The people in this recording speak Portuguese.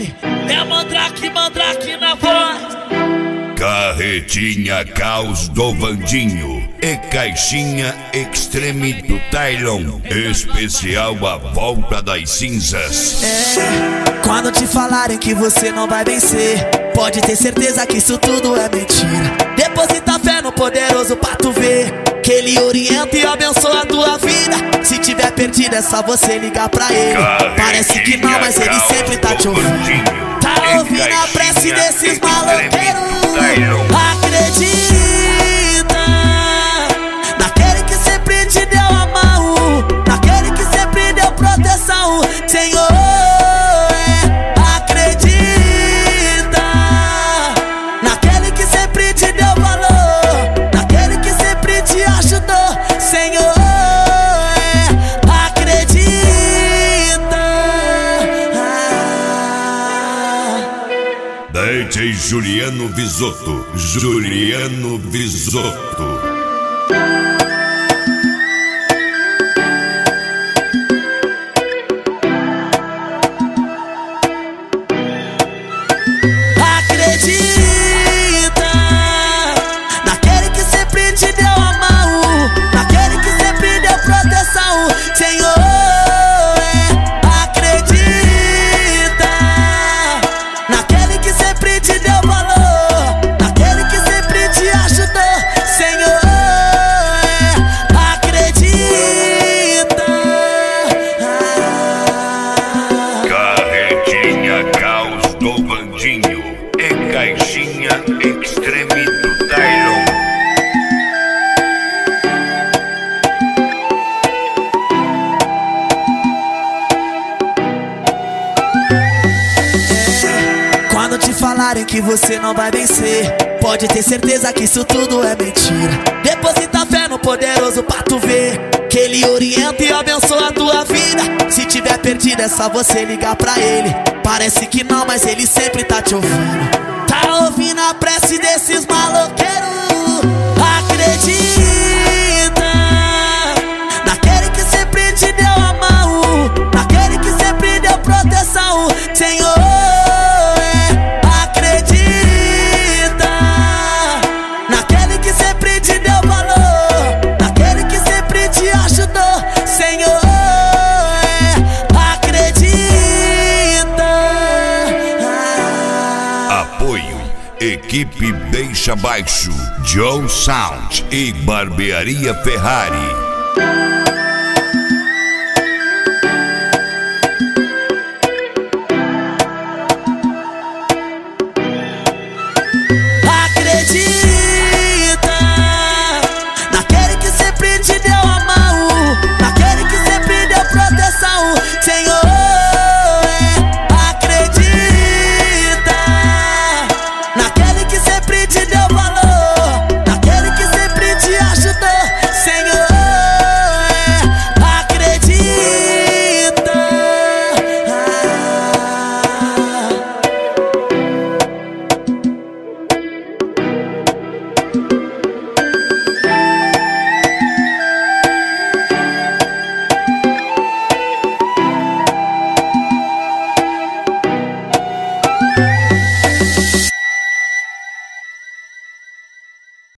FM. É Mandrake na voz. Carretinha Caos do Vandinho e Caixinha Extreme do Tylon. Especial A Volta das Cinzas. Quando te falarem que você não vai vencer, pode ter certeza que isso tudo é mentira. Deposita fé no poderoso pra tu ver que ele orienta e abençoa a tua vida. Se tiver perdido é só você ligar pra ele. Parece que não, mas ele sempre tá te ouvindo. Tá ouvindo a prece desses maloqueiros. Acredita naquele que sempre te deu a mão, naquele que sempre deu proteção, Senhor. Acredita naquele que sempre te deu valor, naquele que sempre te ajudou, Senhor. DJ Juliano Visotto. Juliano Visotto. Acredita naquele que sempre te deu a mão, naquele que sempre deu proteção, Senhor. Te deu valor, naquele que sempre te ajudou, Senhor. Acredita. Carretinha Caos do Vandinho e Caixinha Extreme do Tylon. Quando te falarem que você não vai vencer, pode ter certeza que isso tudo é mentira. Deposita fé no poderoso pra tu ver que ele orienta e abençoa a tua vida. Se tiver perdido é só você ligar pra ele. Parece que não, mas ele sempre tá te ouvindo. Tá ouvindo a prece desses maloqueiros. Acredita naquele que sempre te deu a mão, naquele que sempre deu proteção, Senhor. Equipe Beixa Baixo, Joe Sound e Barbearia Ferrari.